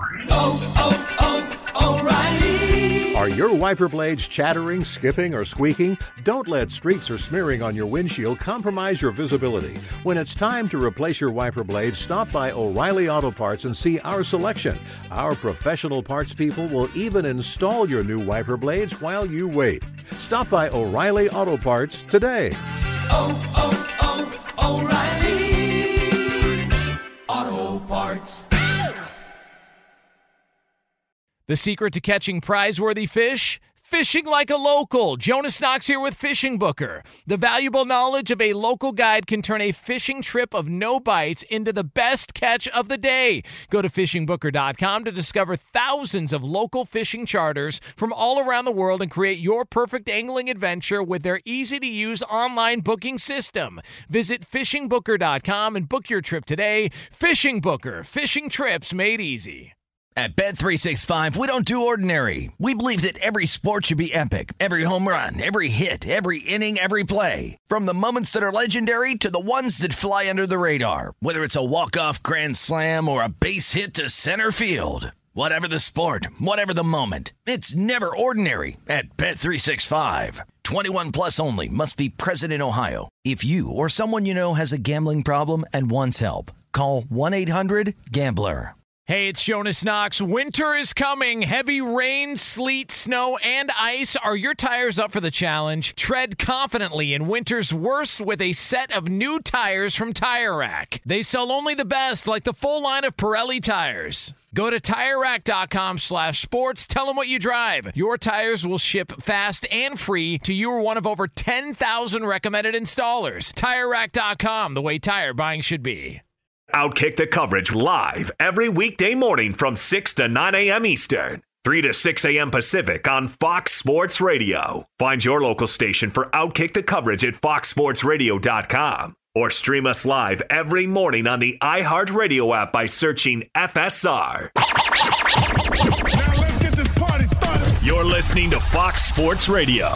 O'Reilly. Are your wiper blades chattering, skipping, or squeaking? Don't let streaks or smearing on your windshield compromise your visibility. When it's time to replace your wiper blades, stop by O'Reilly Auto Parts and see our selection. Our professional parts people will even install your new wiper blades while you wait. Stop by O'Reilly Auto Parts today. O'Reilly Auto Parts. The secret to catching prize-worthy fish? Fishing like a local. Jonas Knox here with Fishing Booker. The valuable knowledge of a local guide can turn a fishing trip of no bites into the best catch of the day. Go to fishingbooker.com to discover thousands of local fishing charters from all around the world and create your perfect angling adventure with their easy-to-use online booking system. Visit fishingbooker.com and book your trip today. Fishing Booker. Fishing trips made easy. At Bet365, we don't do ordinary. We believe that every sport should be epic. Every home run, every hit, every inning, every play. From the moments that are legendary to the ones that fly under the radar. Whether it's a walk-off grand slam or a base hit to center field. Whatever the sport, whatever the moment. It's never ordinary at Bet365. 21 plus only. Must be present in Ohio. If you or someone you know has a gambling problem and wants help, call 1-800-GAMBLER. Hey, it's Jonas Knox. Winter is coming. Heavy rain, sleet, snow, and ice. Are your tires up for the challenge? Tread confidently in winter's worst with a set of new tires from Tire Rack. They sell only the best, like the full line of Pirelli tires. Go to TireRack.com/sports. Tell them what you drive. Your tires will ship fast and free to you or one of over 10,000 recommended installers. TireRack.com, the way tire buying should be. Outkick the coverage live every weekday morning from 6 to 9 a.m. Eastern, 3 to 6 a.m. Pacific on Fox Sports Radio. Find your local station for Outkick the coverage at foxsportsradio.com or stream us live every morning on the iHeartRadio app by searching FSR. Now let's get this party started. You're listening to Fox Sports Radio.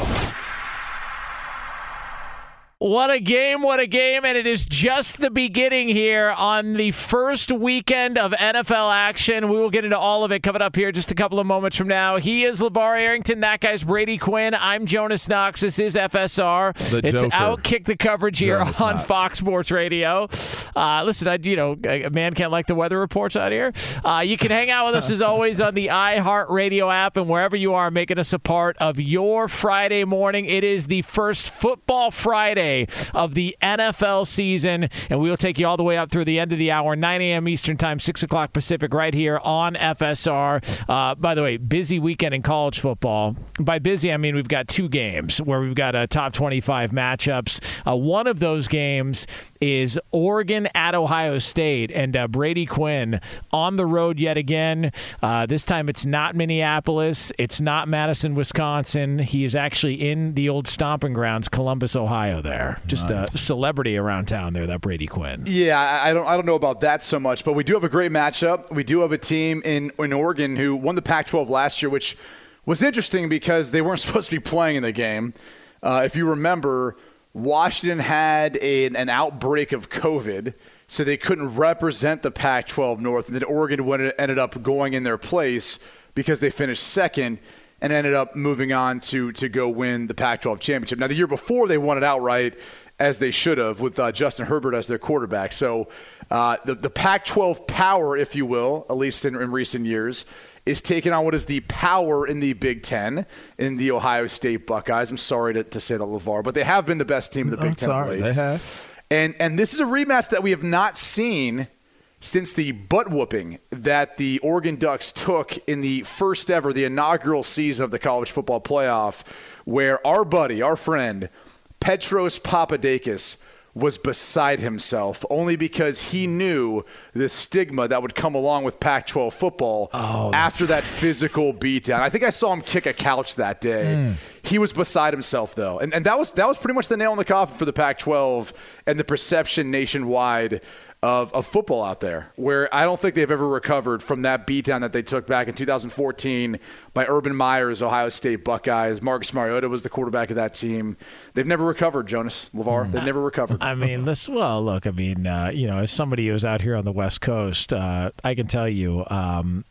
What a game, and it is just the beginning here on the first weekend of NFL action. We will get into all of it coming up here just a couple of moments from now. He is LeVar Arrington. That guy's Brady Quinn. I'm Jonas Knox. This is FSR. It's Outkick the coverage here Jonas on Knox. Fox Sports Radio. Listen, a man can't like the weather reports out here. You can hang out with us as always on the iHeartRadio app and wherever you are, making us a part of your Friday morning. It is the first football Friday of the NFL season, and we will take you all the way up through the end of the hour, 9 a.m. Eastern Time, 6 o'clock Pacific, right here on FSR. By the way, busy weekend in college football. By busy, I mean we've got two games where we've got top 25 matchups. One of those games is Oregon at Ohio State, and Brady Quinn on the road yet again. This time it's not Minneapolis. It's not Madison, Wisconsin. He is actually in the old stomping grounds, Columbus, Ohio there. Just nice. A celebrity around town there, that Brady Quinn. Yeah, I don't know about that so much, but we do have a great matchup. We do have a team in Oregon who won the Pac-12 last year, which was interesting because they weren't supposed to be playing in the game. If you remember, Washington had an outbreak of COVID, so they couldn't represent the Pac-12 North, and then Oregon ended up going in their place because they finished second and ended up moving on to go win the Pac-12 championship. Now, the year before, they won it outright, as they should have, with Justin Herbert as their quarterback. So the Pac-12 power, if you will, at least in recent years, is taking on what is the power in the Big Ten in the Ohio State Buckeyes. I'm sorry to say that, LeVar, but they have been the best team in the Big Ten. Sorry, they have. And this is a rematch that we have not seen since the butt-whooping that the Oregon Ducks took in the first ever, the inaugural season of the college football playoff, where our buddy, our friend, Petros Papadakis was beside himself only because he knew the stigma that would come along with Pac-12 football after that physical beatdown. I think I saw him kick a couch that day. He was beside himself, though. And that was pretty much the nail in the coffin for the Pac-12 and the perception nationwide of football out there, where I don't think they've ever recovered from that beatdown that they took back in 2014 by Urban Meyer's Ohio State Buckeyes. Marcus Mariota was the quarterback of that team. They've never recovered, Jonas, LeVar. They've never recovered. I mean, as somebody who's out here on the West Coast, I can tell you,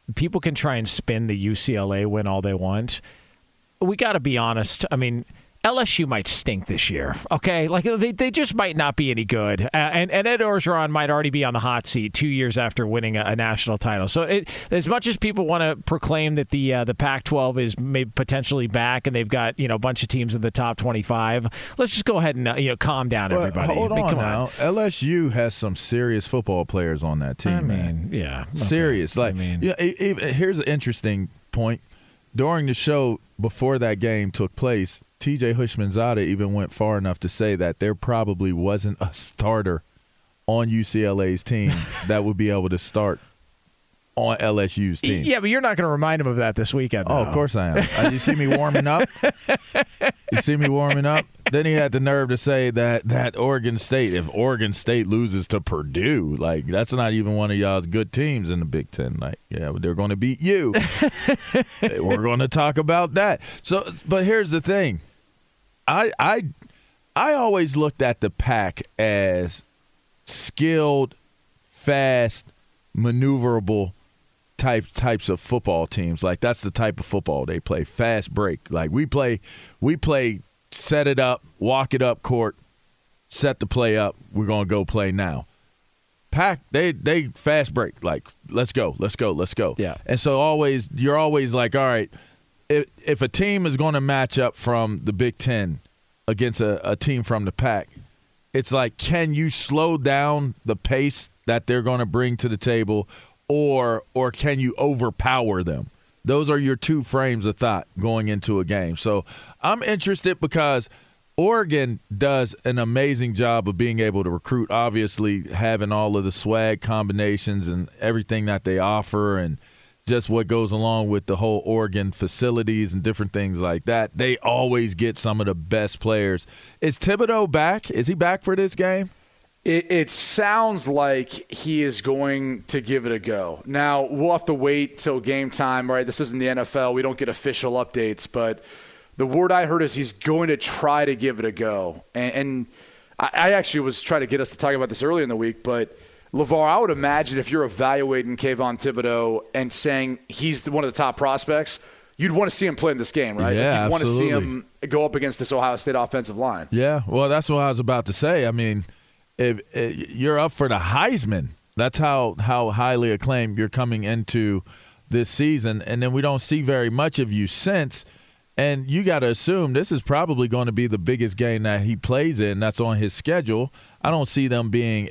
people can try and spin the UCLA win all they want. We got to be honest. I mean, LSU might stink this year, okay? Like, they just might not be any good. And Ed Orgeron might already be on the hot seat 2 years after winning a national title. So as much as people want to proclaim that the Pac-12 is maybe potentially back and they've got, a bunch of teams in the top 25, let's just go ahead and, calm down, everybody. Hold on now. LSU has some serious football players on that team, man. Yeah. Okay. Serious. Here's an interesting point. During the show, before that game took place, TJ Houshmandzadeh even went far enough to say that there probably wasn't a starter on UCLA's team that would be able to start on LSU's team. Yeah, but you're not going to remind him of that this weekend, though. Oh, of course I am. You see me warming up? Then he had the nerve to say that Oregon State, if Oregon State loses to Purdue, like, that's not even one of y'all's good teams in the Big Ten. Like, yeah, they're going to beat you. We're going to talk about that. So, but here's the thing. I always looked at the Pac as skilled, fast, maneuverable types of football teams. Like, that's the type of football they play. Fast break. Like, we play set it up, walk it up court, set the play up. We're gonna go play now. Pac, they fast break. Like, let's go. Yeah. And so you're always like, all right, if a team is going to match up from the Big Ten against a team from the Pac, it's like, can you slow down the pace that they're going to bring to the table, or can you overpower them? Those are your two frames of thought going into a game. So I'm interested because Oregon does an amazing job of being able to recruit, obviously having all of the swag combinations and everything that they offer and just what goes along with the whole Oregon facilities and different things like that. They always get some of the best players. Is Thibodeau back? Is he back for this game? It sounds like he is going to give it a go. Now, we'll have to wait till game time, right? This isn't the NFL. We don't get official updates, but the word I heard is he's going to try to give it a go. And I actually was trying to get us to talk about this earlier in the week, but LeVar, I would imagine if you're evaluating Kayvon Thibodeau and saying he's one of the top prospects, you'd want to see him play in this game, right? Yeah, you'd want absolutely. to see him go up against this Ohio State offensive line. Yeah, well, that's what I was about to say. I mean, if you're up for the Heisman, that's how highly acclaimed you're coming into this season, and then we don't see very much of you since. And you got to assume this is probably going to be the biggest game that he plays in. That's on his schedule. I don't see them being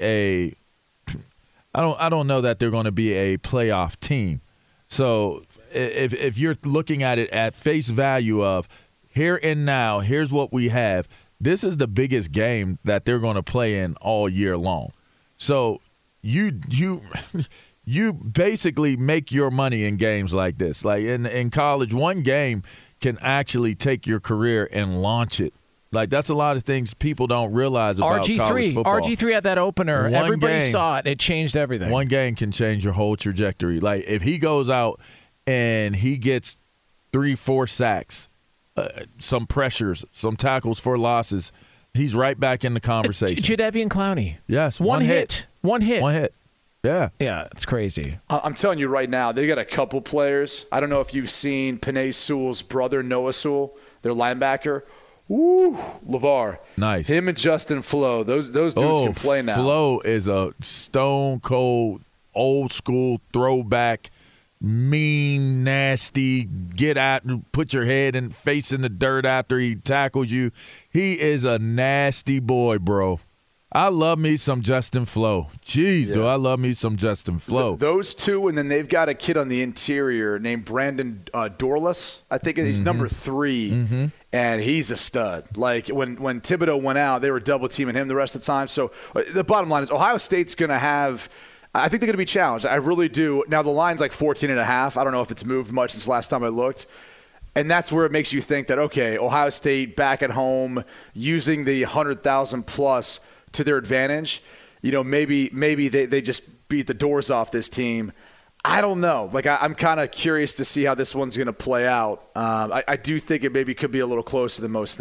I don't know that they're going to be a playoff team. So if you're looking at it at face value of here and now, here's what we have. This is the biggest game that they're going to play in all year long. So you basically make your money in games like this. Like in college, one game can actually take your career and launch it. Like, that's a lot of things people don't realize about college football. RG3 had that opener. Everybody saw it. It changed everything. One game can change your whole trajectory. Like, if he goes out and he gets 3-4 sacks, some pressures, some tackles for losses, he's right back in the conversation. Jadeveon Clowney. Yes. One hit. One hit. Yeah. Yeah, it's crazy. I'm telling you right now, they got a couple players. I don't know if you've seen Penei Sewell's brother, Noah Sewell, their linebacker. Woo, LeVar. Nice. Him and Justin Flo. Those dudes can play now. Flo is a stone cold, old school throwback, mean, nasty, get out and put your head and face in the dirt after he tackles you. He is a nasty boy, bro. I love me some Justin Flo. Jeez, do I love me some Justin Flo. Those two, and then they've got a kid on the interior named Brandon Dorless. I think he's number 3, and he's a stud. Like, when Thibodeau went out, they were double-teaming him the rest of the time. So the bottom line is Ohio State's going to have – I think they're going to be challenged. I really do. Now, the line's like 14.5. I don't know if it's moved much since last time I looked. And that's where it makes you think that, okay, Ohio State back at home using the 100,000-plus – to their advantage, maybe they just beat the doors off this team. I don't know. Like, I'm kind of curious to see how this one's going to play out. I do think it maybe could be a little closer than most think.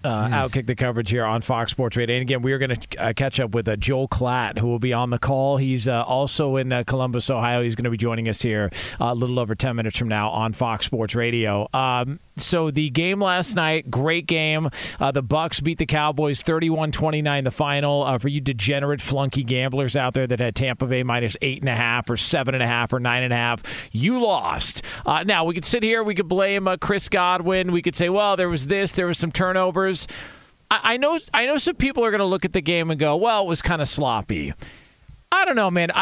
Outkick the Coverage here on Fox Sports Radio. And again, we are going to catch up with Joel Klatt, who will be on the call. He's also in Columbus, Ohio. He's going to be joining us here a little over 10 minutes from now on Fox Sports Radio. So the game last night, great game. The Bucs beat the Cowboys 31-29 the final. For you degenerate flunky gamblers out there that had Tampa Bay minus 8.5 or 7.5 or 9.5, you lost. Now, we could sit here, we could blame Chris Godwin. We could say, well, there was some turnovers. I know some people are going to look at the game and go, well, it was kind of sloppy. I don't know, man.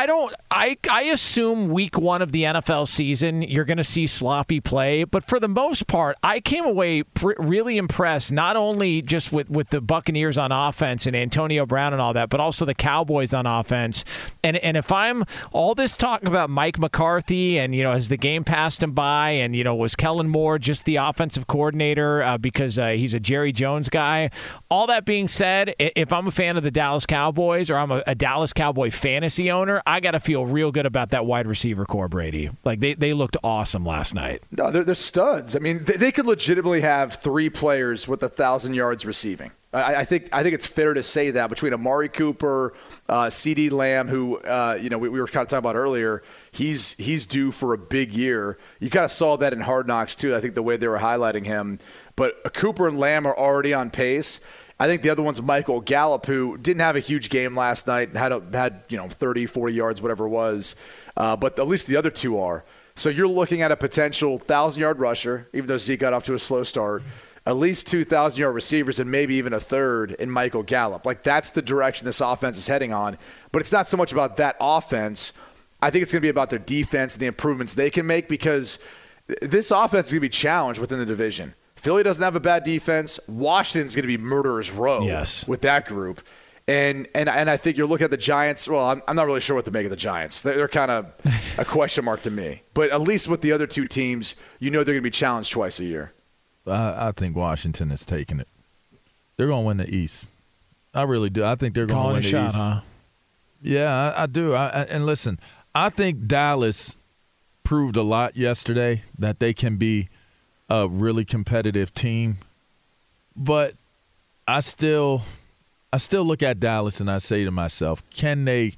I assume week one of the NFL season, you're going to see sloppy play. But for the most part, I came away really impressed, not only just with the Buccaneers on offense and Antonio Brown and all that, but also the Cowboys on offense. And if I'm all this talking about Mike McCarthy and, has the game passed him by and, was Kellen Moore just the offensive coordinator because he's a Jerry Jones guy? All that being said, if I'm a fan of the Dallas Cowboys or I'm a Dallas Cowboy fantasy owner, I got to feel real good about that wide receiver core, Brady. Like, they looked awesome last night. No, they're studs. I mean, they could legitimately have 3 players with 1,000 yards receiving. I think it's fair to say that between Amari Cooper, CeeDee Lamb, who we were kind of talking about earlier, he's due for a big year. You kind of saw that in Hard Knocks too. I think the way they were highlighting him. But Cooper and Lamb are already on pace. I think the other one's Michael Gallup, who didn't have a huge game last night and had 30, 40 yards, whatever it was. But at least the other 2 are. So you're looking at a potential 1,000-yard rusher, even though Zeke got off to a slow start. At least 2 1,000-yard receivers and maybe even a third in Michael Gallup. Like, that's the direction this offense is heading on. But it's not so much about that offense. I think it's going to be about their defense and the improvements they can make, because this offense is going to be challenged within the division. Philly doesn't have a bad defense. Washington's going to be murderer's row with that group. And I think you're looking at the Giants. Well, I'm not really sure what to make of the Giants. They're kind of a question mark to me. But at least with the other 2 teams, they're going to be challenged twice a year. I think Washington is taking it. They're going to win the East. I really do. I think they're going to win the East. Huh? Yeah, I do. And listen, I think Dallas proved a lot yesterday that they can be a really competitive team. But I still look at Dallas and I say to myself, can they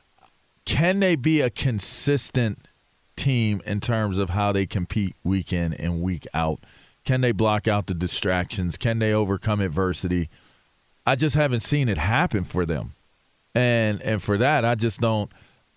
be a consistent team in terms of how they compete week in and week out? Can they block out the distractions? Can they overcome adversity? I just haven't seen it happen for them. And for that, I just don't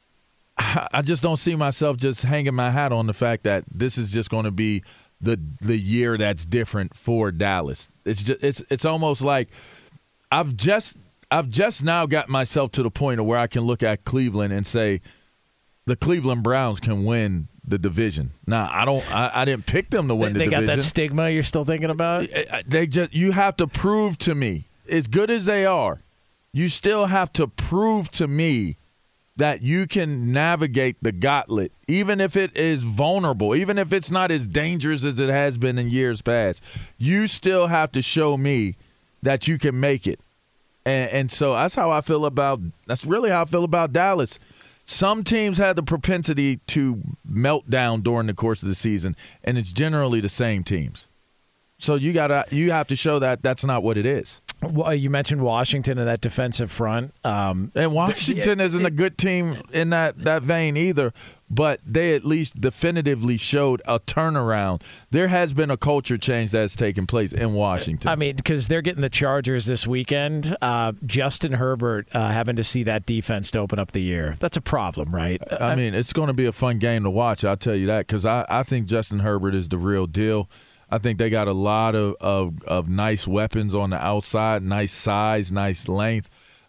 see myself just hanging my hat on the fact that this is just going to be the year that's different for Dallas. It's almost like I've just now got myself to the point of where I can look at Cleveland and say the Cleveland Browns can win the division. Now, I didn't pick them to win the division. They got that stigma you're still thinking about? You have to prove to me, as good as they are, you still have to prove to me that you can navigate the gauntlet, even if it is vulnerable, even if it's not as dangerous as it has been in years past. You still have to show me that you can make it. And so that's really how I feel about Dallas. Some teams had the propensity to melt down during the course of the season, and it's generally the same teams. So you have to show that that's not what it is. Well, you mentioned Washington and that defensive front. And Washington isn't a good team in that vein either, but they at least definitively showed a turnaround. There has been a culture change that has taken place in Washington. I mean, because they're getting the Chargers this weekend. Justin Herbert having to see that defense to open up the year. That's a problem, right? I mean, it's going to be a fun game to watch, I'll tell you that, because I think Justin Herbert is the real deal. I think they got a lot of nice weapons on the outside, nice size, nice length.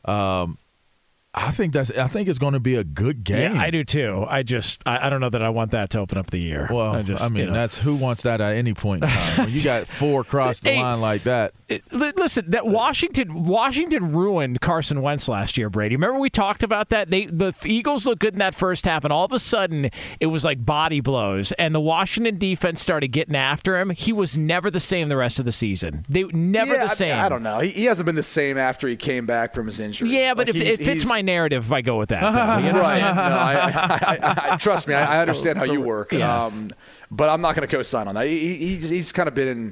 I think it's going to be a good game. Yeah, I do too. I don't know that I want that to open up the year. Well, that's who wants that at any point in time. When you got 4 across the line like that. Listen, that Washington ruined Carson Wentz last year, Brady. Remember we talked about that? The Eagles looked good in that first half, and all of a sudden it was like body blows, and the Washington defense started getting after him. He was never the same the rest of the season. The same. I don't know. He hasn't been the same after he came back from his injury. Yeah, but it fits my narrative if I go with that. Right. No, I trust me. I understand how you work. Yeah. But I'm not going to co-sign on that. He's kind of been in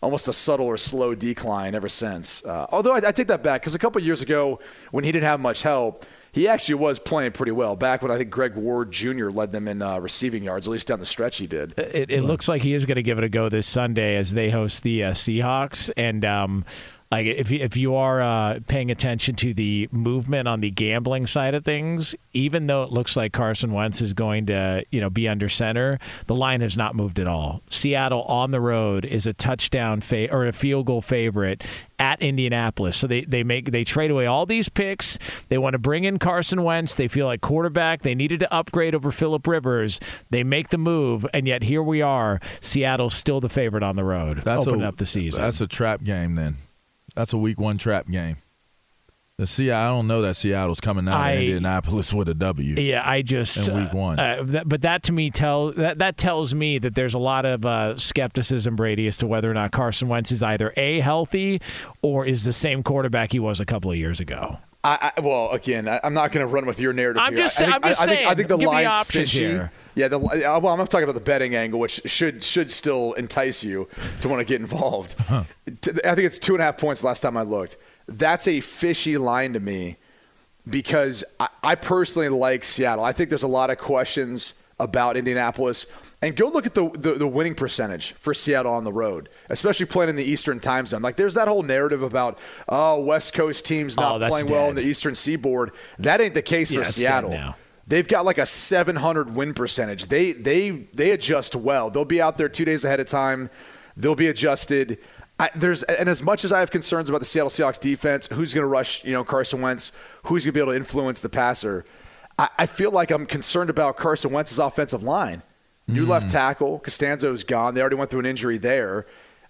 almost a subtle or slow decline ever since. Although I take that back, because a couple years ago when he didn't have much help, he actually was playing pretty well. Back when I think Greg Ward Jr. led them in receiving yards, at least down the stretch he did. It looks like he is going to give it a go this Sunday as they host the Seahawks. And like if you are paying attention to the movement on the gambling side of things, even though it looks like Carson Wentz is going to be under center, the line has not moved at all. Seattle on the road is a touchdown or a field goal favorite at Indianapolis. So they trade away all these picks. They want to bring in Carson Wentz. They feel like quarterback. They needed to upgrade over Phillip Rivers. They make the move, and yet here we are. Seattle's still the favorite on the road, opening up the season. That's a trap game then. That's a week 1 trap game. I don't know that Seattle's coming out of Indianapolis with a W. Yeah, I just in week 1. But that to me tells me that there's a lot of skepticism, Brady, as to whether or not Carson Wentz is either A, healthy, or is the same quarterback he was a couple of years ago. Well, again, I'm not going to run with your narrative. I'm just saying. I think the give line's me options fishy. Here. Yeah, I'm not talking about the betting angle, which should still entice you to want to get involved. I think it's 2.5 points last time I looked. That's a fishy line to me because I personally like Seattle. I think there's a lot of questions about Indianapolis. And go look at the winning percentage for Seattle on the road, especially playing in the Eastern time zone. Like, there's that whole narrative about, West Coast teams not playing well in the Eastern Seaboard. That ain't the case for Seattle. They've got like a 700 win percentage. They adjust well. They'll be out there 2 days ahead of time. They'll be adjusted. And as much as I have concerns about the Seattle Seahawks defense, who's going to rush, Carson Wentz, who's going to be able to influence the passer, I feel like I'm concerned about Carson Wentz's offensive line. New left tackle, Costanzo's gone. They already went through an injury there.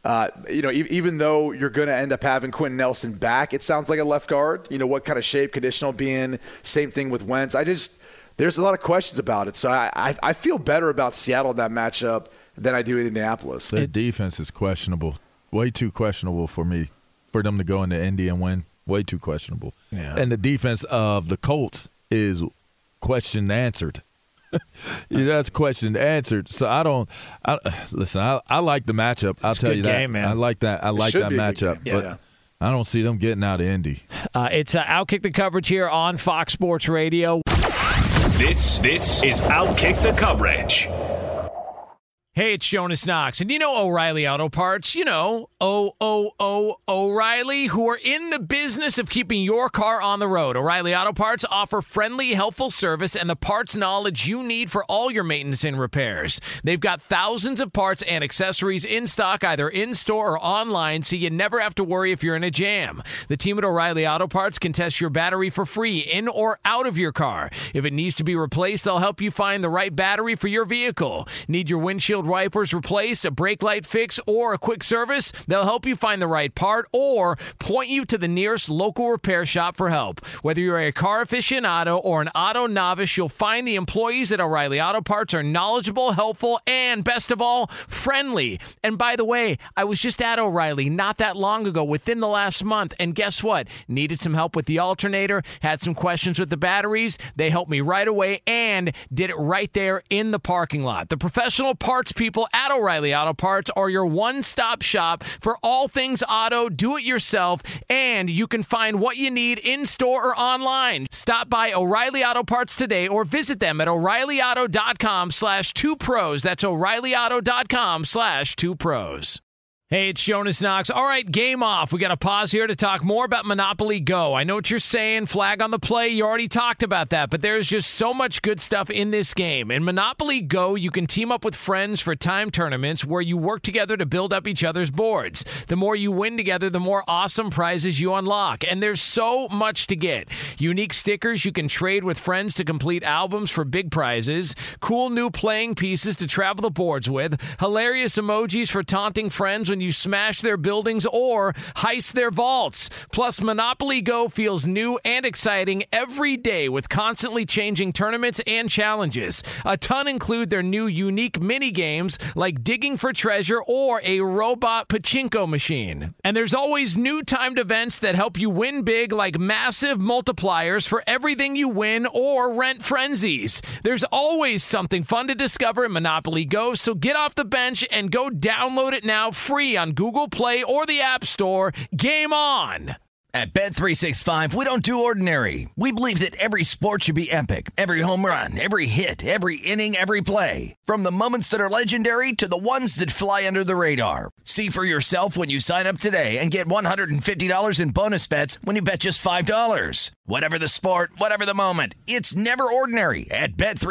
Even though you're going to end up having Quentin Nelson back, it sounds like a left guard. What kind of shape, condition will be in. Same thing with Wentz. There's a lot of questions about it. So I feel better about Seattle in that matchup than I do in Indianapolis. Their defense is questionable. Way too questionable for me, for them to go into Indy and win. Way too questionable. Yeah. And the defense of the Colts is question answered. That's question answered. So I like the matchup. I'll tell you that. Game, man. I like that. I like that matchup. But I don't see them getting out of Indy. It's Outkick the Coverage here on Fox Sports Radio. This is Outkick the Coverage. Hey, it's Jonas Knox. And O'Reilly Auto Parts? O'Reilly, who are in the business of keeping your car on the road. O'Reilly Auto Parts offer friendly, helpful service and the parts knowledge you need for all your maintenance and repairs. They've got thousands of parts and accessories in stock, either in-store or online, so you never have to worry if you're in a jam. The team at O'Reilly Auto Parts can test your battery for free in or out of your car. If it needs to be replaced, they'll help you find the right battery for your vehicle. Need your windshield wipers replaced, a brake light fix, or a quick service? They'll help you find the right part or point you to the nearest local repair shop for help. Whether you're a car aficionado or an auto novice, you'll find the employees at O'Reilly Auto Parts are knowledgeable, helpful, and best of all, friendly. And by the way, I was just at O'Reilly not that long ago, within the last month, and guess what? Needed some help with the alternator, had some questions with the batteries. They helped me right away and did it right there in the parking lot. The professional parts people at O'Reilly Auto Parts are your one-stop shop for all things auto, do-it-yourself, and you can find what you need in-store or online. Stop by O'Reilly Auto Parts today or visit them at O'ReillyAuto.com/2pros. That's O'ReillyAuto.com/2pros. Hey, it's Jonas Knox. All right, game off. We got to pause here to talk more about Monopoly Go. I know what you're saying, flag on the play. You already talked about that, but there's just so much good stuff in this game. In Monopoly Go, you can team up with friends for time tournaments where you work together to build up each other's boards. The more you win together, the more awesome prizes you unlock. And there's so much to get. Unique stickers you can trade with friends to complete albums for big prizes. Cool new playing pieces to travel the boards with. Hilarious emojis for taunting friends when you smash their buildings or heist their vaults. Plus, Monopoly Go feels new and exciting every day with constantly changing tournaments and challenges. A ton include their new unique mini games like digging for treasure or a robot pachinko machine. And there's always new timed events that help you win big, like massive multipliers for everything you win or rent frenzies. There's always something fun to discover in Monopoly Go, so get off the bench and go download it now free free on Google Play or the App Store. Game on! At Bet365, we don't do ordinary. We believe that every sport should be epic. Every home run, every hit, every inning, every play. From the moments that are legendary to the ones that fly under the radar. See for yourself when you sign up today and get $150 in bonus bets when you bet just $5. Whatever the sport, whatever the moment, it's never ordinary at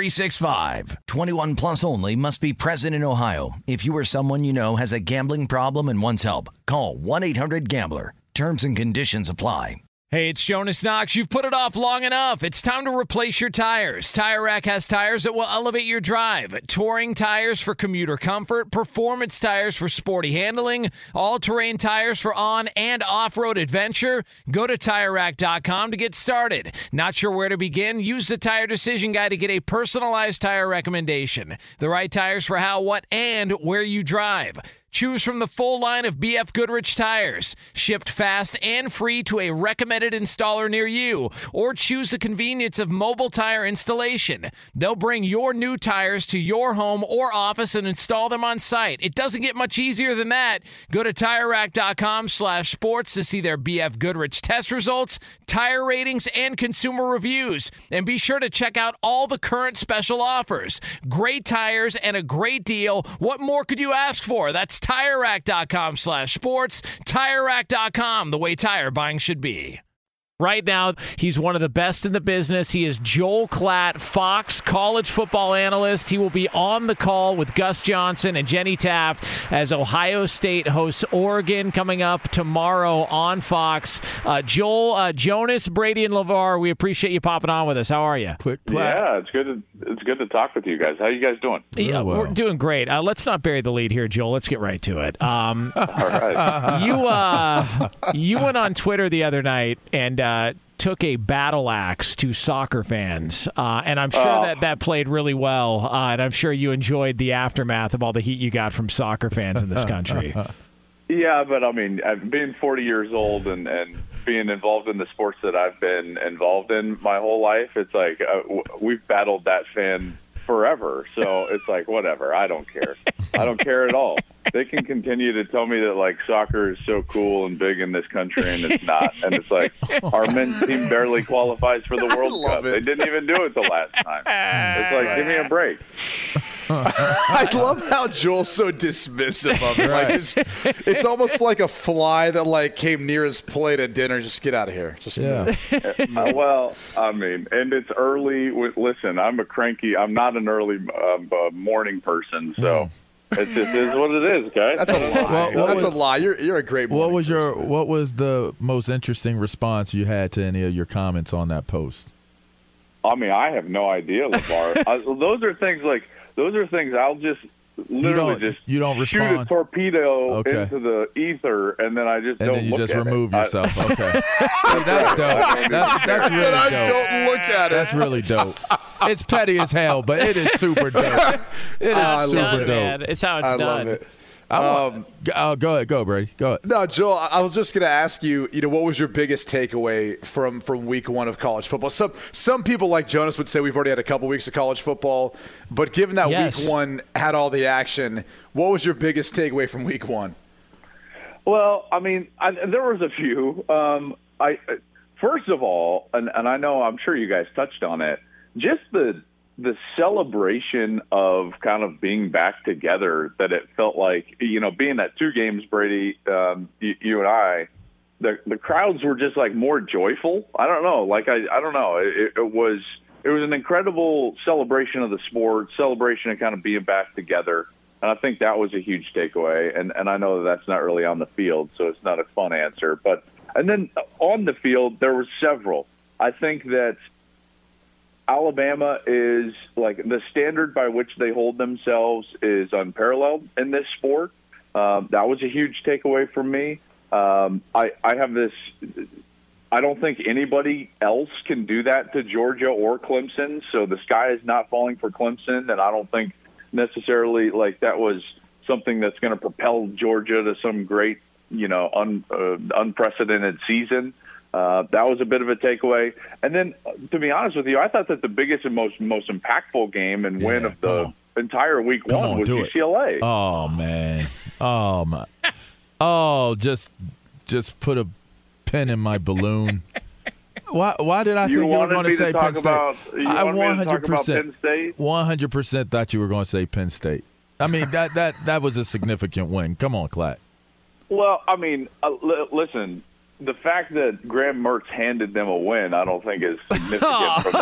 Bet365. 21 plus only. Must be present in Ohio. If you or someone you know has a gambling problem and wants help, call 1-800-GAMBLER. Terms and conditions apply. Hey, it's Jonas Knox. You've put it off long enough. It's time to replace your tires. Tire Rack has tires that will elevate your drive. Touring tires for commuter comfort, performance tires for sporty handling, all-terrain tires for on- and off-road adventure. Go to TireRack.com to get started. Not sure where to begin? Use the Tire Decision Guide to get a personalized tire recommendation. The right tires for how, what, and where you drive. Choose from the full line of BF Goodrich tires, shipped fast and free to a recommended installer near you, or choose the convenience of mobile tire installation. They'll bring your new tires to your home or office and install them on site. It doesn't get much easier than that. Go to TireRack.com/sports to see their BF Goodrich test results, tire ratings, and consumer reviews. And be sure to check out all the current special offers. Great tires and a great deal. What more could you ask for? That's TireRack.com/sports. TireRack.com, the way tire buying should be. Right now, he's one of the best in the business. He is Joel Klatt, Fox college football analyst. He will be on the call with Gus Johnson and Jenny Taft as Ohio State hosts Oregon coming up tomorrow on Fox. Joel, Jonas, Brady, and LeVar, we appreciate you popping on with us. How are you? Click, Yeah, it's good to talk with you guys. How you guys doing? Yeah, we're doing great. Let's not bury the lead here, Joel. Let's get right to it. All right. You went on Twitter the other night and took a battle axe to soccer fans, and I'm sure that played really well, and I'm sure you enjoyed the aftermath of all the heat you got from soccer fans in this country. Yeah, but I mean, being 40 years old and being involved in the sports that I've been involved in my whole life, it's like we've battled that fan forever. So it's like, whatever. I don't care. I don't care at all. They can continue to tell me that, like, soccer is so cool and big in this country, and it's not. And it's like, our men's team barely qualifies for the World Cup. They didn't even do it the last time. It's like, give me a break. I love how Joel's so dismissive of it. Like, it's almost like a fly that, like, came near his plate at dinner. Just get out of here. Just Well, I mean, and it's early. Listen, I'm not an early morning person, so it just is what it is, guys. That's a lie. That's a lie. You're a great morning person. What was the most interesting response you had to any of your comments on that post? I mean, I have no idea, LeVar. Those are things I'll just literally you don't respond. Shoot a torpedo into the ether, and then I just and don't then you look just at remove it. yourself. Okay, see, that's dope. That's really dope. I don't look at it. That's really dope. It's petty as hell, but it is super dope. It is super dope. Man. It's how it's I done. love it. Go ahead, go, Brady. Go ahead. No, Joel, I was just going to ask you, what was your biggest takeaway from week one of college football? Some people like Jonas would say we've already had a couple weeks of college football, but given that week one had all the action, what was your biggest takeaway from week one? Well, I mean, there was a few. First of all, and I'm sure you guys touched on it, just the celebration of kind of being back together, that it felt like, being at 2 games, Brady, you and I, the crowds were just like more joyful. I don't know. Like, I don't know. It was an incredible celebration of the sport, celebration of kind of being back together. And I think that was a huge takeaway. And I know that's not really on the field, so it's not a fun answer. And then on the field, there were several. I think that Alabama is, like, the standard by which they hold themselves is unparalleled in this sport. That was a huge takeaway from me. I have this – I don't think anybody else can do that to Georgia or Clemson, so the sky is not falling for Clemson, and I don't think necessarily, like, that was something that's going to propel Georgia to some great, unprecedented season. That was a bit of a takeaway. And then, to be honest with you, I thought that the biggest and most impactful game and win of the entire week one was UCLA. Oh, man. Oh, my. Oh, just put a pin in my balloon. Why did I think you were going to say Penn State? I 100% thought you were going to say Penn State. I mean, that was a significant win. Come on, Klatt. Well, I mean, listen, the fact that Graham Mertz handed them a win, I don't think is significant from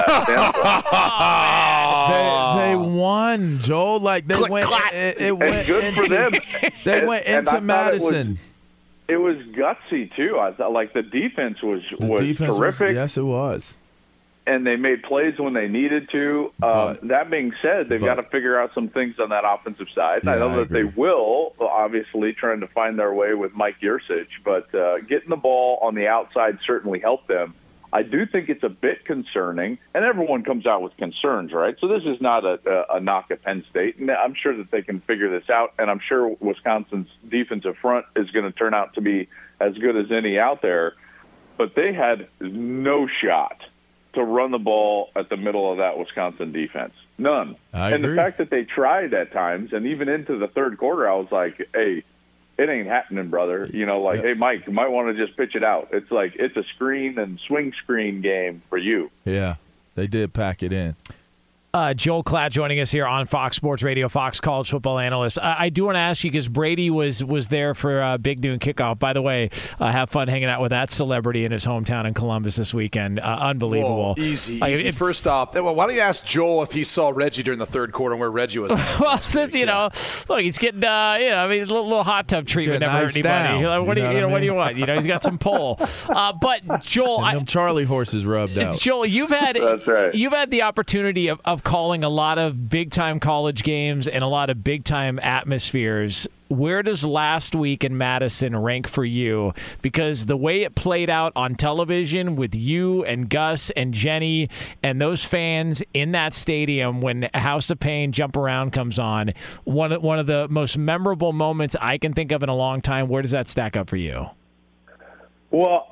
that standpoint. They won, Joel. Like they went. It went good into, for them. They went into Madison. It was gutsy too. I thought, like, the defense was terrific. Yes, it was. And they made plays when they needed to. That being said, they've got to figure out some things on that offensive side. And I know that they will, obviously, trying to find their way with Mike Yurcich. But getting the ball on the outside certainly helped them. I do think it's a bit concerning, and everyone comes out with concerns, right? So this is not a knock at Penn State. And I'm sure that they can figure this out, and I'm sure Wisconsin's defensive front is going to turn out to be as good as any out there. But they had no shot to run the ball at the middle of that Wisconsin defense. None. And the fact that they tried at times, and even into the third quarter, I was like, hey, it ain't happening, brother. You know, like, hey, Mike, you might want to just pitch it out. It's like it's a screen and swing screen game for you. Yeah, they did pack it in. Joel Klatt joining us here on Fox Sports Radio, Fox College Football Analyst. I do want to ask you, because Brady was there for Big Noon Kickoff. By the way, have fun hanging out with that celebrity in his hometown in Columbus this weekend. Unbelievable. Whoa, easy. First off, why don't you ask Joel if he saw Reggie during the third quarter and where Reggie was? Well, look, he's getting, a little hot tub treatment never hurt anybody. Like, what do you want? He's got some pull. But Joel, them Charlie horses rubbed out. Joel, you've had the opportunity of calling a lot of big-time college games and a lot of big-time atmospheres. Where does last week in Madison rank for you? Because the way it played out on television with you and Gus and Jenny and those fans in that stadium when House of Pain Jump Around comes on, one of the most memorable moments I can think of in a long time. Where does that stack up for you? Well,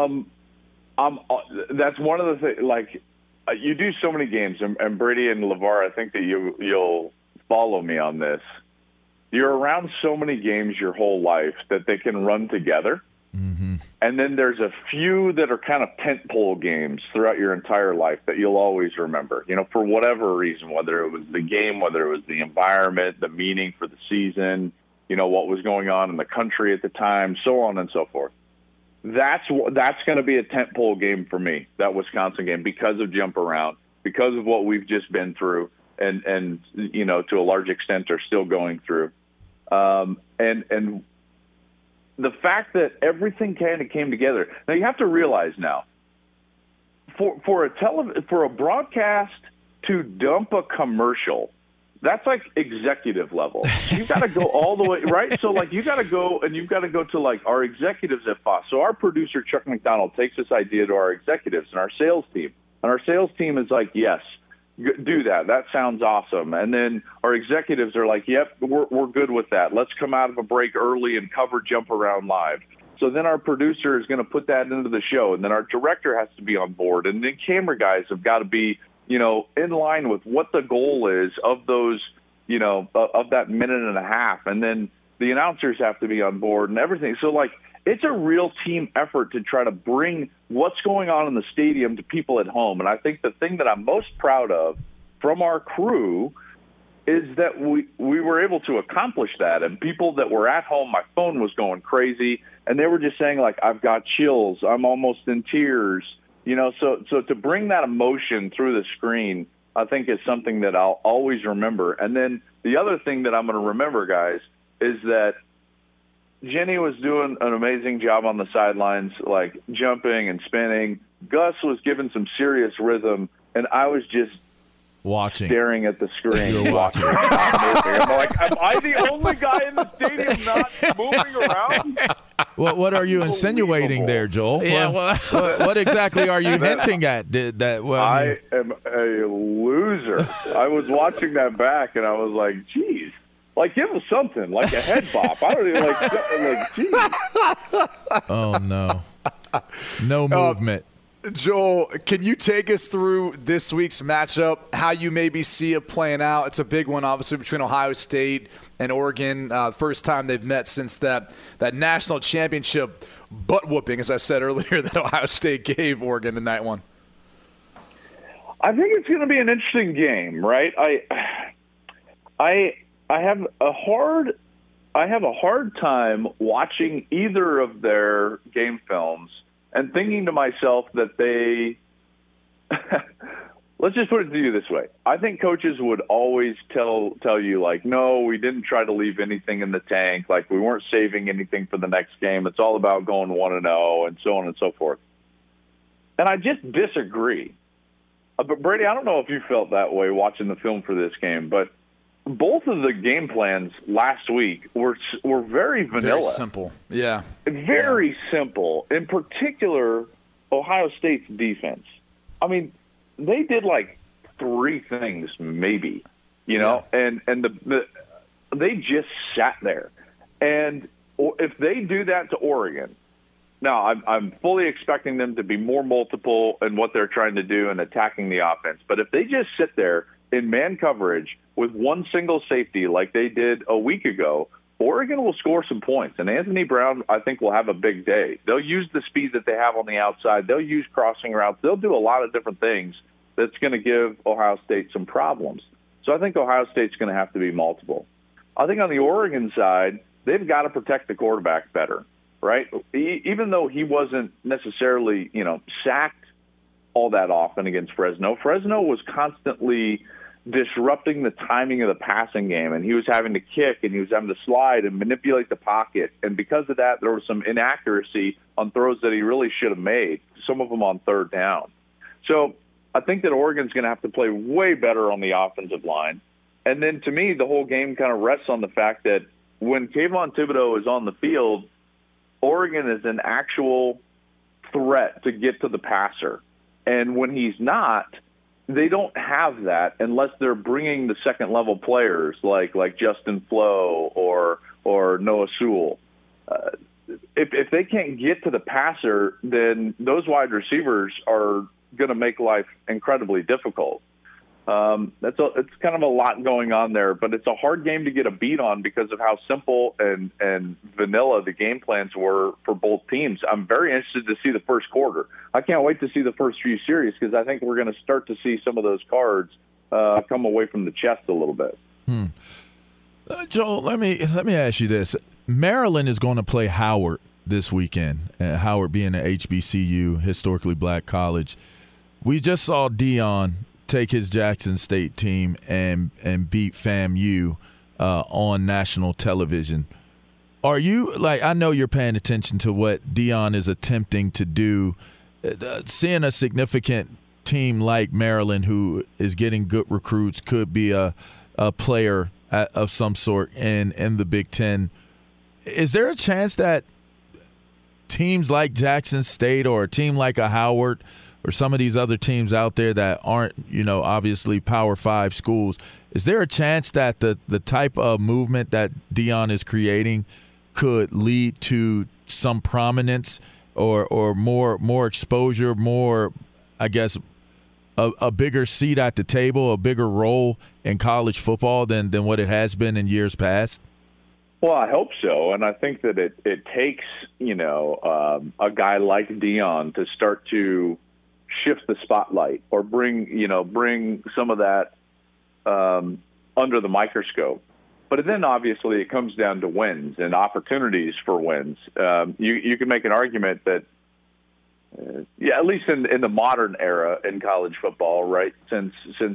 that's one of the things, like, you do so many games, and Brady and LeVar, I think that you'll follow me on this. You're around so many games your whole life that they can run together. Mm-hmm. And then there's a few that are kind of tentpole games throughout your entire life that you'll always remember, for whatever reason, whether it was the game, whether it was the environment, the meaning for the season, what was going on in the country at the time, so on and so forth. That's going to be a tentpole game for me, that Wisconsin game, because of Jump Around, because of what we've just been through, and to a large extent are still going through, and the fact that everything kind of came together. Now you have to realize now, for a broadcast to dump a commercial. That's like executive level. You've got to go all the way, right? So, like, you've got to go to, like, our executives at Fox. So our producer, Chuck McDonald, takes this idea to our executives and our sales team. And our sales team is like, yes, do that. That sounds awesome. And then our executives are like, yep, we're good with that. Let's come out of a break early and cover Jump Around live. So then our producer is going to put that into the show. And then our director has to be on board. And then camera guys have got to be, in line with what the goal is of those, of that minute and a half. And then the announcers have to be on board and everything. So, like, it's a real team effort to try to bring what's going on in the stadium to people at home. And I think the thing that I'm most proud of from our crew is that we were able to accomplish that. And people that were at home, my phone was going crazy, and they were just saying, like, I've got chills, I'm almost in tears. So to bring that emotion through the screen, I think is something that I'll always remember. And then the other thing that I'm going to remember, guys, is that Jenny was doing an amazing job on the sidelines, like jumping and spinning. Gus was giving some serious rhythm, and I was just staring at the screen. You were watching. I'm like, am I the only guy in the stadium not moving around? What are you insinuating there, Joel? Yeah, what exactly are you hinting at? I am a loser. I was watching that back, and I was like, geez. Like, give us something, like a head bop. I don't even geez. Oh, no. No movement. Joel, can you take us through this week's matchup, how you maybe see it playing out? It's a big one, obviously, between Ohio State and Oregon. First time they've met since that national championship butt whooping, as I said earlier, that Ohio State gave Oregon in that one. I think it's going to be an interesting game, right? I have a hard time watching either of their game films and thinking to myself that they let's just put it to you this way. I think coaches would always tell you, like, no, we didn't try to leave anything in the tank. Like, we weren't saving anything for the next game. It's all about going 1-0 and so on and so forth. And I just disagree. But, Brady, I don't know if you felt that way watching the film for this game, but both of the game plans last week were very vanilla. Very simple. Yeah. Very simple. In particular, Ohio State's defense. I mean, they did like 3 things maybe, and they just sat there. And if they do that to Oregon, now I'm fully expecting them to be more multiple in what they're trying to do and attacking the offense. But if they just sit there in man coverage with one single safety like they did a week ago, Oregon will score some points. And Anthony Brown, I think, will have a big day. They'll use the speed that they have on the outside. They'll use crossing routes. They'll do a lot of different things that's going to give Ohio State some problems. So I think Ohio State's going to have to be multiple. I think on the Oregon side, they've got to protect the quarterback better, right? Even though he wasn't necessarily, sacked all that often against Fresno, Fresno was constantly disrupting the timing of the passing game, and he was having to kick and he was having to slide and manipulate the pocket. And because of that, there was some inaccuracy on throws that he really should have made, some of them on third down. So I think that Oregon's going to have to play way better on the offensive line. And then to me, the whole game kind of rests on the fact that when Kayvon Thibodeau is on the field, Oregon is an actual threat to get to the passer. And when he's not, they don't have that unless they're bringing the second-level players like Justin Flo or Noah Sewell. If they can't get to the passer, then those wide receivers are going to make life incredibly difficult. It's kind of a lot going on there, but it's a hard game to get a beat on because of how simple and vanilla the game plans were for both teams. I'm very interested to see the first quarter. I can't wait to see the first few series because I think we're going to start to see some of those cards come away from the chest a little bit. Joel, let me ask you this. Maryland is going to play Howard this weekend, Howard being an HBCU, historically black college. We just saw Deion take his Jackson State team and beat FAMU on national television. Are you, I know you're paying attention to what Deion is attempting to do, seeing a significant team like Maryland who is getting good recruits, could be a player of some sort in the Big Ten. Is there a chance that teams like Jackson State or a team like a Howard or some of these other teams out there that aren't, obviously Power 5 schools, is there a chance that the type of movement that Deion is creating could lead to some prominence or more exposure, more, I guess, a bigger seat at the table, a bigger role in college football than what it has been in years past? Well, I hope so, and I think that it takes, a guy like Deion to start to shift the spotlight or bring some of that under the microscope. But then obviously it comes down to wins and opportunities for wins. You can make an argument that, at least in the modern era in college football, right, since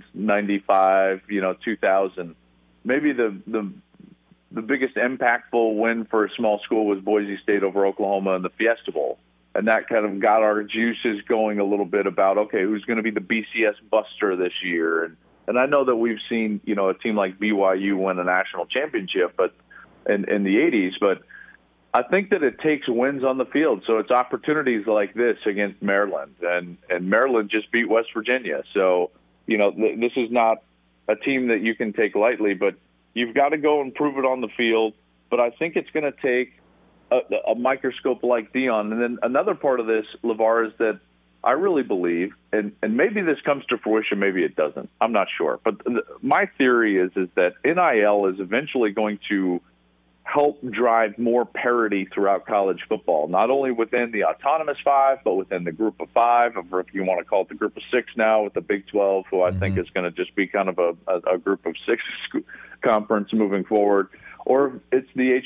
95, 2000, maybe the biggest impactful win for a small school was Boise State over Oklahoma in the Fiesta Bowl. And that kind of got our juices going a little bit about, okay, who's going to be the BCS buster this year? And I know that we've seen, a team like BYU win a national championship but in the 80s, but I think that it takes wins on the field. So it's opportunities like this against Maryland. And Maryland just beat West Virginia. So, this is not a team that you can take lightly, but you've got to go and prove it on the field. But I think it's going to take a microscope like Deion. And then another part of this, LeVar, is that I really believe, and maybe this comes to fruition, maybe it doesn't. I'm not sure. But my theory is that NIL is eventually going to help drive more parity throughout college football, not only within the autonomous 5, but within the group of 5, or if you want to call it the group of 6 now with the Big 12, who I think is going to just be kind of a group of 6 conference moving forward, or it's the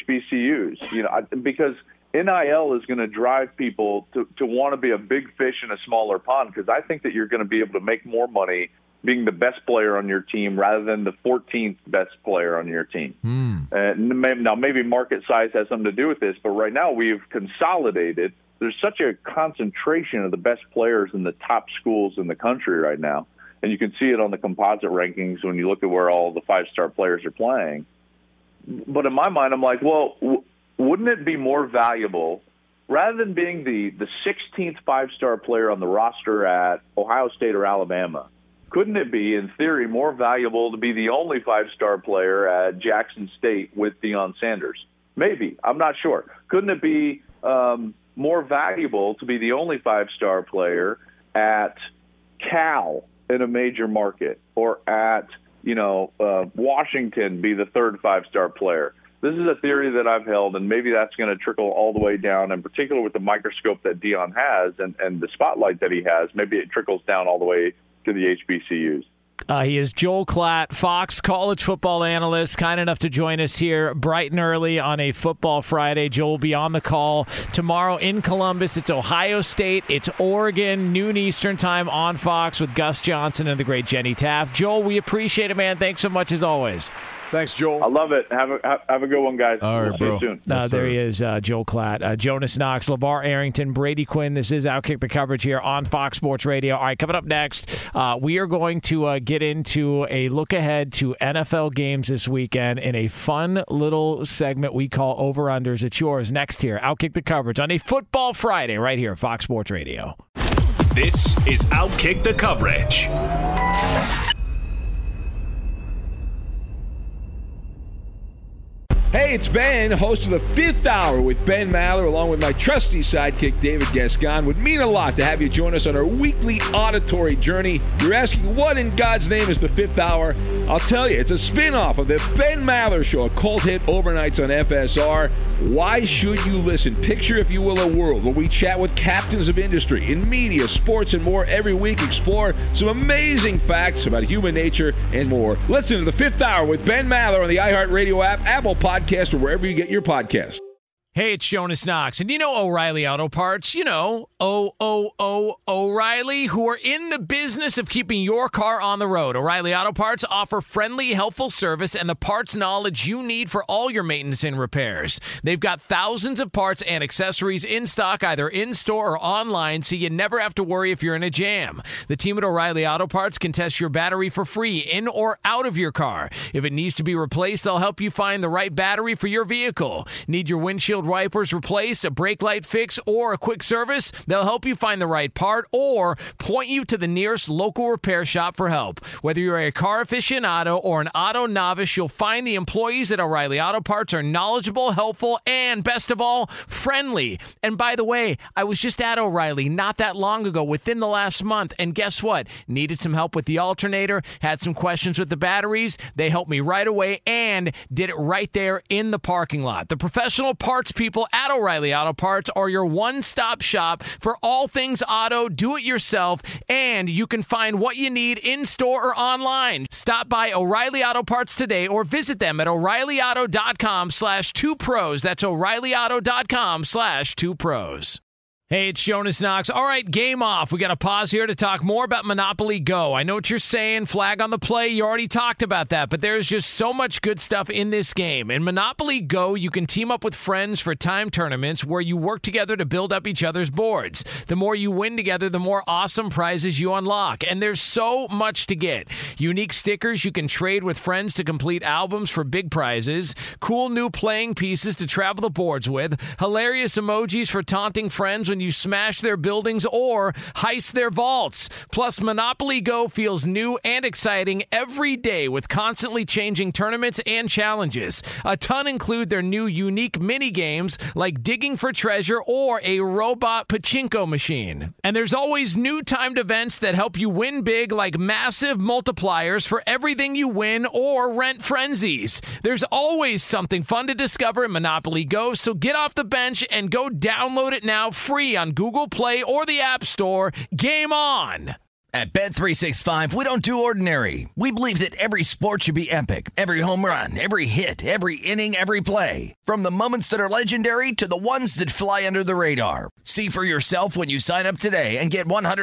HBCUs, because NIL is going to drive people to want to be a big fish in a smaller pond, because I think that you're going to be able to make more money being the best player on your team rather than the 14th best player on your team. Now, maybe market size has something to do with this, but right now we've consolidated. There's such a concentration of the best players in the top schools in the country right now, and you can see it on the composite rankings when you look at where all the 5-star players are playing. But in my mind, I'm like, well, wouldn't it be more valuable, rather than being the 16th 5-star player on the roster at Ohio State or Alabama, couldn't it be, in theory, more valuable to be the only 5-star player at Jackson State with Deion Sanders? Maybe. I'm not sure. Couldn't it be more valuable to be the only 5-star player at Cal in a major market, or at Washington be the third 5-star player? This is a theory that I've held, and maybe that's going to trickle all the way down, in particular with the microscope that Deion has and the spotlight that he has. Maybe it trickles down all the way to the HBCUs. He is Joel Klatt, Fox college football analyst, kind enough to join us here bright and early on a Football Friday. Joel will be on the call tomorrow in Columbus. It's Ohio State. It's Oregon, noon Eastern time on Fox with Gus Johnson and the great Jenny Taft. Joel, we appreciate it, man. Thanks so much as always. Thanks, Joel. I love it. Have a good one, guys. All right, bro. See you soon. Yes, there he is, Joel Klatt. Jonas Knox, LeVar Arrington, Brady Quinn. This is Outkick the Coverage here on Fox Sports Radio. All right, coming up next, we are going to get into a look ahead to NFL games this weekend in a fun little segment we call Over-Unders. It's yours next here. Outkick the Coverage on a Football Friday right here, Fox Sports Radio. This is Outkick the Coverage. Hey, it's Ben, host of the Fifth Hour with Ben Maller, along with my trusty sidekick, David Gascon. Would mean a lot to have you join us on our weekly auditory journey. You're asking, what in God's name is the Fifth Hour? I'll tell you, it's a spin-off of the Ben Maller Show, a cult hit overnights on FSR. Why should you listen? Picture, if you will, a world where we chat with captains of industry in media, sports, and more every week. Explore some amazing facts about human nature and more. Listen to the Fifth Hour with Ben Maller on the iHeartRadio app, Apple Podcast, or wherever you get your podcasts. Hey, it's Jonas Knox, and you know O'Reilly Auto Parts, O'Reilly, who are in the business of keeping your car on the road. O'Reilly Auto Parts offer friendly, helpful service and the parts knowledge you need for all your maintenance and repairs. They've got thousands of parts and accessories in stock, either in-store or online, so you never have to worry if you're in a jam. The team at O'Reilly Auto Parts can test your battery for free, in or out of your car. If it needs to be replaced, they'll help you find the right battery for your vehicle. Need your windshield wipers replaced, a brake light fix, or a quick service? They'll help you find the right part or point you to the nearest local repair shop for help. Whether you're a car aficionado or an auto novice, you'll find the employees at O'Reilly Auto Parts are knowledgeable, helpful, and best of all, friendly. And by the way, I was just at O'Reilly not that long ago, within the last month, and guess what? Needed some help with the alternator, had some questions with the batteries. They helped me right away and did it right there in the parking lot. The professional parts people at O'Reilly Auto Parts are your one-stop shop for all things auto, do-it-yourself, and you can find what you need in-store or online. Stop by O'Reilly Auto Parts today or visit them at O'ReillyAuto.com/2pros. That's O'ReillyAuto.com/2pros. Hey, it's Jonas Knox. All right, game off. We got to pause here to talk more about Monopoly Go. I know what you're saying, flag on the play. You already talked about that, but there's just so much good stuff in this game. In Monopoly Go, you can team up with friends for time tournaments where you work together to build up each other's boards. The more you win together, the more awesome prizes you unlock, and there's so much to get. Unique stickers you can trade with friends to complete albums for big prizes, cool new playing pieces to travel the boards with, hilarious emojis for taunting friends when when you smash their buildings or heist their vaults. Plus, Monopoly Go feels new and exciting every day with constantly changing tournaments and challenges. A ton include their new unique mini games like digging for treasure or a robot pachinko machine. And there's always new timed events that help you win big, like massive multipliers for everything you win or rent frenzies. There's always something fun to discover in Monopoly Go, so get off the bench and go download it now free on Google Play or the App Store. Game on! At Bet365, we don't do ordinary. We believe that every sport should be epic. Every home run, every hit, every inning, every play. From the moments that are legendary to the ones that fly under the radar. See for yourself when you sign up today and get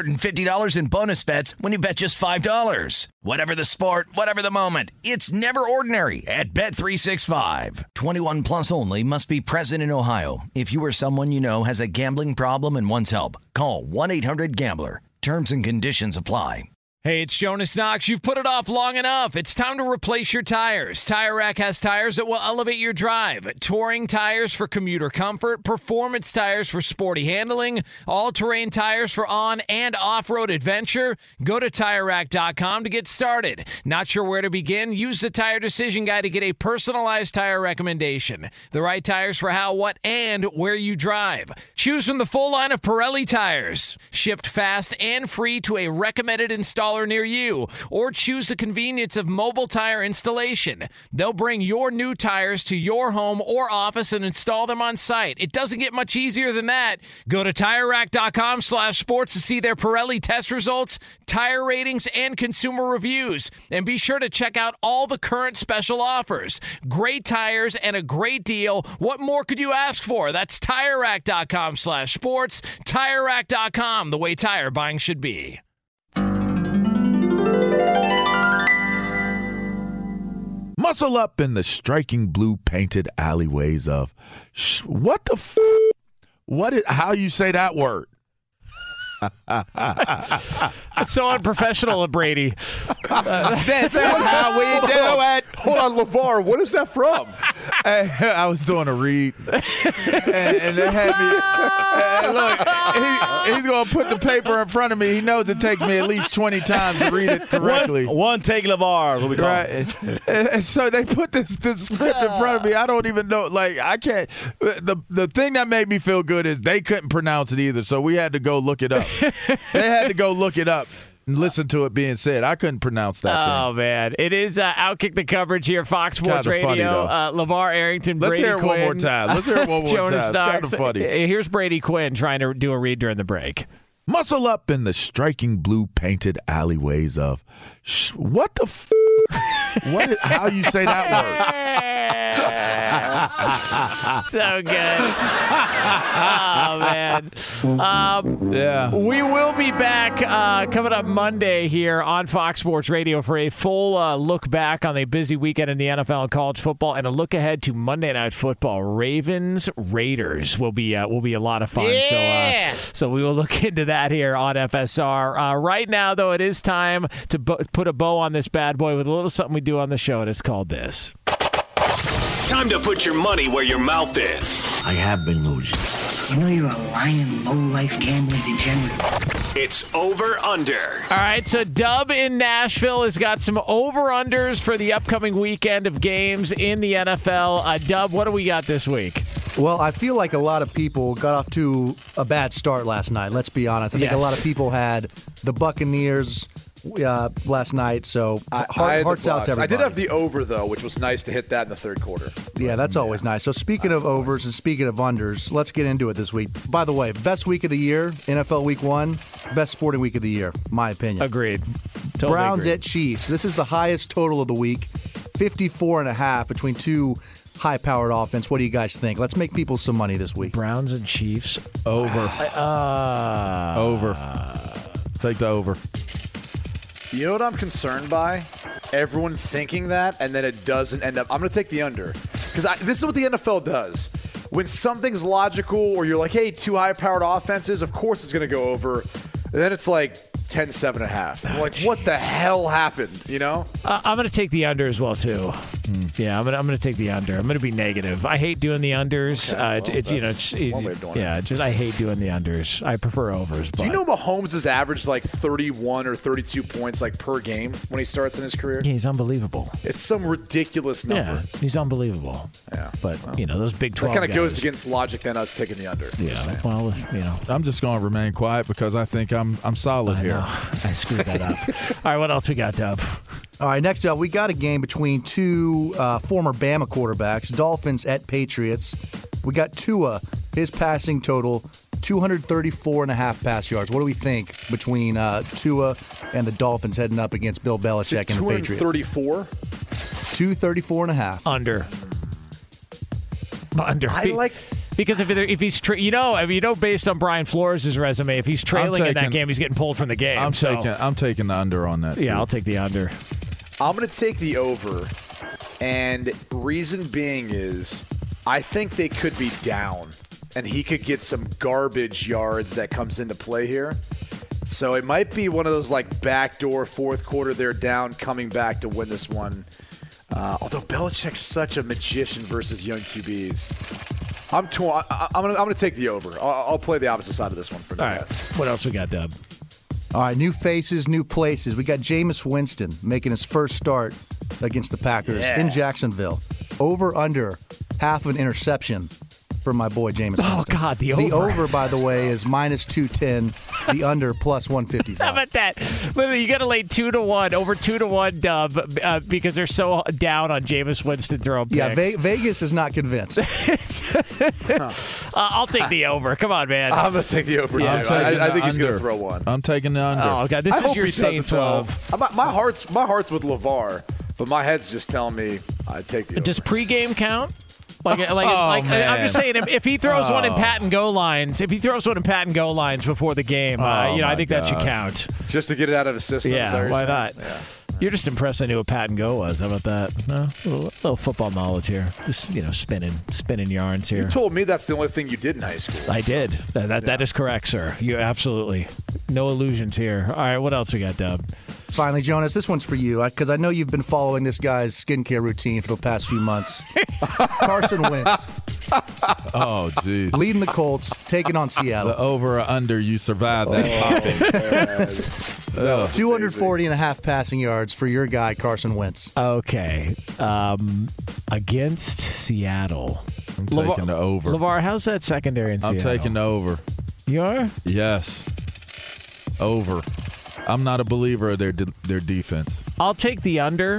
$150 in bonus bets when you bet just $5. Whatever the sport, whatever the moment, it's never ordinary at Bet365. 21 plus only. Must be present in Ohio. If you or someone you know has a gambling problem and wants help, call 1-800-GAMBLER. Terms and conditions apply. Hey, it's Jonas Knox. You've put it off long enough. It's time to replace your tires. Tire Rack has tires that will elevate your drive. Touring tires for commuter comfort, performance tires for sporty handling, all-terrain tires for on- and off-road adventure. Go to TireRack.com to get started. Not sure where to begin? Use the Tire Decision Guide to get a personalized tire recommendation. The right tires for how, what, and where you drive. Choose from the full line of Pirelli tires. Shipped fast and free to a recommended installer near you, or choose the convenience of mobile tire installation. They'll bring your new tires to your home or office and install them on site. It doesn't get much easier than that. Go to TireRack.com/sports to see their Pirelli test results, tire ratings, and consumer reviews. And be sure to check out all the current special offers. Great tires and a great deal. What more could you ask for? That's TireRack.com/sports. TireRack.com, the way tire buying should be. Muscle up in the striking blue painted alleyways of what the f? What is, how you say that word? That's so unprofessional of Brady. This is how we do it. Hold on, LeVar, what is that from? I was doing a read, and they had me. Look, he's going to put the paper in front of me. He knows it takes me at least 20 times to read it correctly. One take LeVar, what we call it. And so they put this script in front of me. I don't even know. Like, I can't. The thing that made me feel good is they couldn't pronounce it either, so we had to go look it up. They had to go look it up and listen to it being said. I couldn't pronounce that thing. Oh, man. It is Outkick the Coverage here, Fox Sports Radio. LeVar Arrington, Let's Brady hear it Quinn. one more time. Let's hear it one more Jonas time. Knox. It's kind of funny. Here's Brady Quinn trying to do a read during the break. Muscle up in the striking blue painted alleyways of what the f? What is, how you say that word? So good. Oh, man. Yeah. We will be back coming up Monday here on Fox Sports Radio for a full look back on a busy weekend in the NFL and college football, and a look ahead to Monday Night Football. Ravens Raiders will be a lot of fun. Yeah. So we will look into that here on FSR. Right now, though, it is time to put a bow on this bad boy with a little something we do on the show, and it's called this. Time to put your money where your mouth is. I have been losing. You know you're a lying, low-life gambling degenerate. It's Over Under. All right, so Dub in Nashville has got some over-unders for the upcoming weekend of games in the NFL. Dub, what do we got this week? Well, I feel like a lot of people got off to a bad start last night. Let's be honest. I think a lot of people had the Buccaneers last night, so hearts out to everybody. I did have the over, though, which was nice to hit that in the third quarter. Yeah, that's always nice. So speaking of overs and speaking of unders, let's get into it this week. By the way, best week of the year, NFL Week 1, best sporting week of the year, my opinion. Agreed. Totally Browns agreed. at Chiefs. This is the highest total of the week, 54.5 between two high-powered offense. What do you guys think? Let's make people some money this week. Browns and Chiefs. Over. Over. Take the over. You know what I'm concerned by? Everyone thinking that, and then it doesn't end up. I'm going to take the under. Because this is what the NFL does. When something's logical, or you're like, hey, two high-powered offenses, of course it's going to go over. And then it's like 10-7.5. I'm like, what the hell happened, you know? I'm going to take the under as well, too. Yeah, I'm gonna take the under. I'm gonna be negative. I hate doing the unders. I hate doing the unders. I prefer overs. Do you know Mahomes has averaged like 31 or 32 points like per game when he starts in his career? Yeah, he's unbelievable. It's some ridiculous number. Yeah, he's unbelievable. Yeah, but those Big 12 that kind of guys goes against logic than us taking the under. Yeah, I'm just going to remain quiet because I think I'm solid here. I screwed that up. All right, what else we got, Dub? All right, next up, we got a game between two former Bama quarterbacks, Dolphins at Patriots. We got Tua, his passing total, 234.5 pass yards. What do we think between Tua and the Dolphins heading up against Bill Belichick and the Patriots? 234? 234.5. Under. Because if he's based on Brian Flores' resume, if he's trailing in that game, he's getting pulled from the game. I'm taking the under on that. Yeah, I'll take the under. I'm going to take the over, and reason being is I think they could be down, and he could get some garbage yards that comes into play here. So it might be one of those like backdoor fourth quarter, they're down, coming back to win this one. Although Belichick's such a magician versus young QBs. I'm torn. I'm going to take the over. I'll play the opposite side of this one for now. All right. What else we got, Dub? All right, new faces, new places. We got Jameis Winston making his first start against the Packers in Jacksonville. Over under half an interception for my boy Jameis Winston. Oh, God, the over. The over, by the way, is minus 210. The under plus 155. How about that? Literally, you got to lay 2-1, over 2-1, Dub, because they're so down on Jameis Winston throwing picks. Yeah, Vegas is not convinced. I'll take the over. Come on, man. I'm going to take the over, too. I think he's going to throw one. I'm taking the under. Oh, God, this is your Saints love. My heart's with LeVar, but my head's just telling me I'd take the over. Does pregame count? I'm just saying, if he throws one in pat and go lines, before the game, I think that should count. Just to get it out of his system. Yeah, why not? Yeah. You're just impressed I knew what pat and go was. How about that? No? A little football knowledge here. Just, spinning yarns here. You told me that's the only thing you did in high school. I did. That is correct, sir. You absolutely. No illusions here. All right, what else we got, Dub? Finally, Jonas, this one's for you, because I know you've been following this guy's skincare routine for the past few months. Carson Wentz. Oh, geez. Leading the Colts, taking on Seattle. The over or under, you survived that. 240.5 passing yards for your guy, Carson Wentz. Okay. Against Seattle. I'm taking the over. LeVar, how's that secondary in Seattle? I'm taking the over. You are? Yes. Over. I'm not a believer of their defense. I'll take the under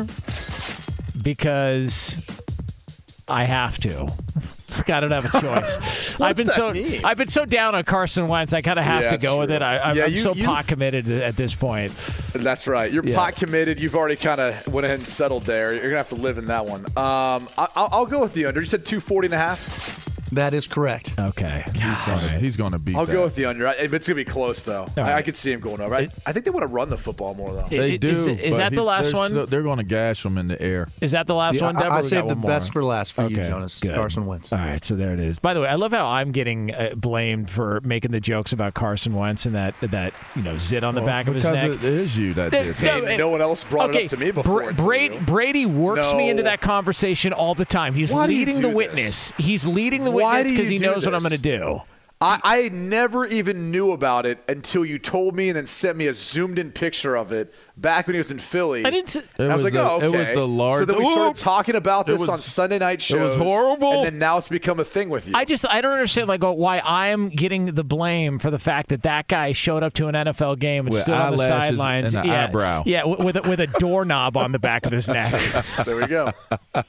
because I have to. I don't have a choice. I've been so down on Carson Wentz. I kind of have to go with it. I'm so pot committed at this point. That's right. You're pot committed. You've already kind of went ahead and settled there. You're gonna have to live in that one. I'll go with the under. You said 240.5. That is correct. Okay. He's going to beat I'll that. go with the under. It's going to be close, though. Right. I could see him going over. I think they want to run the football more, though. They do. Is that the last one? They're going to gash him in the air. Is that the last one, Deborah? I saved the best for last for you, Jonas. Good. Carson Wentz. All right, so there it is. By the way, I love how I'm getting blamed for making the jokes about Carson Wentz and that zit on the back of his neck. Because it is you that did. No one else brought it up to me before. Brady works me into that conversation all the time. He's leading the witness. He's leading the witness because he knows what I'm going to do. I never even knew about it until you told me and then sent me a zoomed-in picture of it back when he was in Philly. I didn't. I was like, okay. It was the large. So then we started talking about this on Sunday night shows. It was horrible. And then now it's become a thing with you. I don't understand why I'm getting the blame for the fact that guy showed up to an NFL game and with stood on the sidelines. And an eyebrow. Yeah, with a doorknob on the back of his neck. There we go.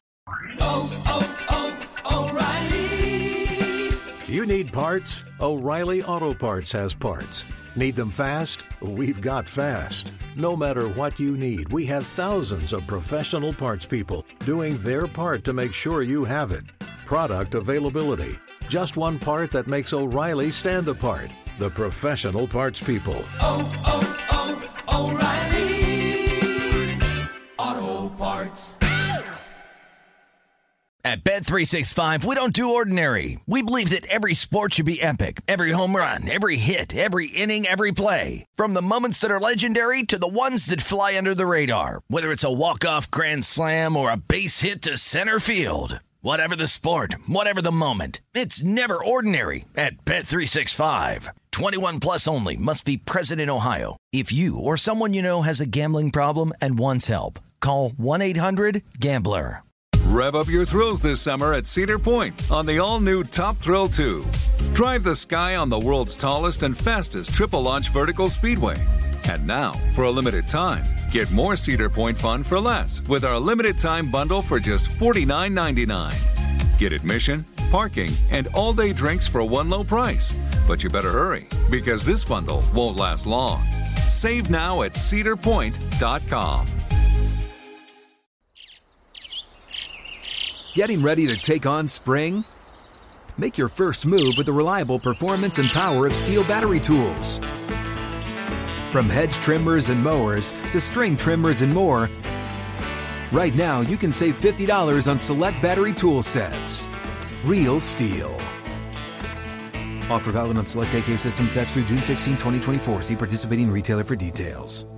You need parts? O'Reilly Auto Parts has parts. Need them fast? We've got fast. No matter what you need, we have thousands of professional parts people doing their part to make sure you have it. Product availability. Just one part that makes O'Reilly stand apart. The professional parts people. O'Reilly Auto Parts. At Bet365, we don't do ordinary. We believe that every sport should be epic. Every home run, every hit, every inning, every play. From the moments that are legendary to the ones that fly under the radar. Whether it's a walk-off grand slam or a base hit to center field. Whatever the sport, whatever the moment. It's never ordinary at Bet365. 21 plus only. Must be present in Ohio. If you or someone you know has a gambling problem and wants help, call 1-800-GAMBLER. Rev up your thrills this summer at Cedar Point on the all-new Top Thrill 2. Drive the sky on the world's tallest and fastest triple-launch vertical speedway. And now, for a limited time, get more Cedar Point fun for less with our limited-time bundle for just $49.99. Get admission, parking, and all-day drinks for one low price. But you better hurry, because this bundle won't last long. Save now at cedarpoint.com. Getting ready to take on spring? Make your first move with the reliable performance and power of Steel battery tools. From hedge trimmers and mowers to string trimmers and more, right now you can save $50 on select battery tool sets. Real Steel. Offer valid on select AK system sets through June 16, 2024. See participating retailer for details.